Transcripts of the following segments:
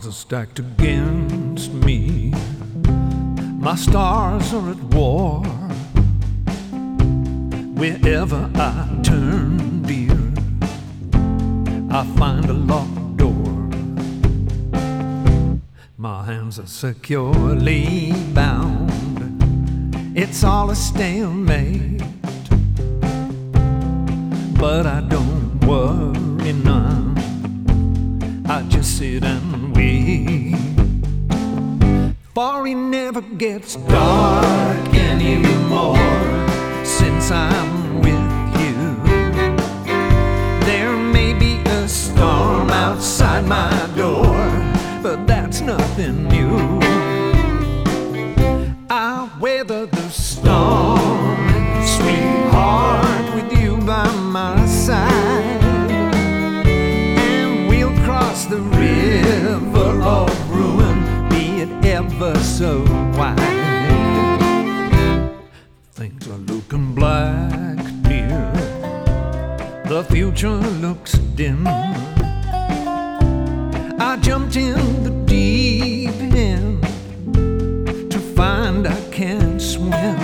odds are stacked against me. My stars are at war. Wherever I turn, dear, I find a locked door. My hands are securely bound. It's all a stalemate, but I don't worry none. I just sit and wait, for it never gets dark anymore since I'm with you. There may be a storm outside my door, but that's nothing new. I'll weather the storm, sweetheart, with you by my side, and we'll cross the river of ruin, be it ever so wide. Things are looking black, dear, the future looks dim. I jumped in the deep end to find I can't swim.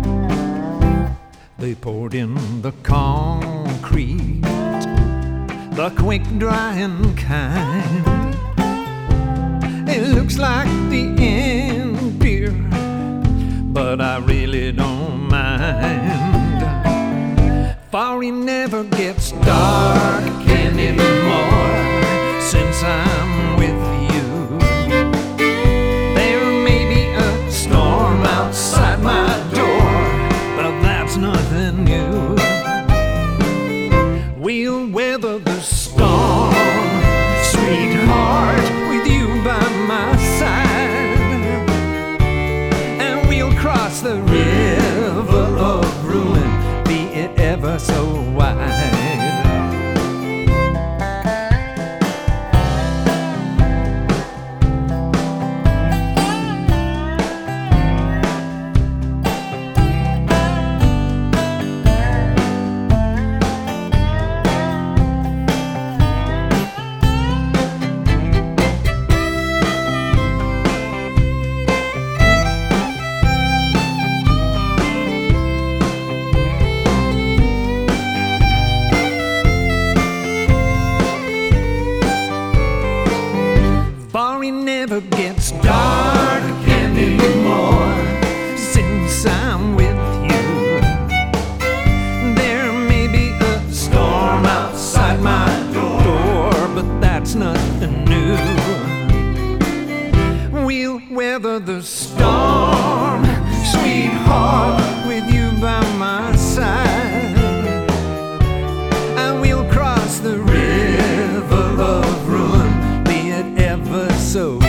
They poured in the concrete, the quick drying kind. It looks like the end, dear, but I really don't mind, for it never gets dark anymore since I'm with you. There may be a storm outside my door, but that's nothing new. We'll weather the storm, sweetheart, with you by my side, and we'll cross the river of ruin, be it ever so wide. For it never gets dark anymore since I'm with you. There may be a storm outside my door, but that's nothing new. We'll weather the storm, sweetheart, with you by my side, and we'll cross the river of ruin, be it ever so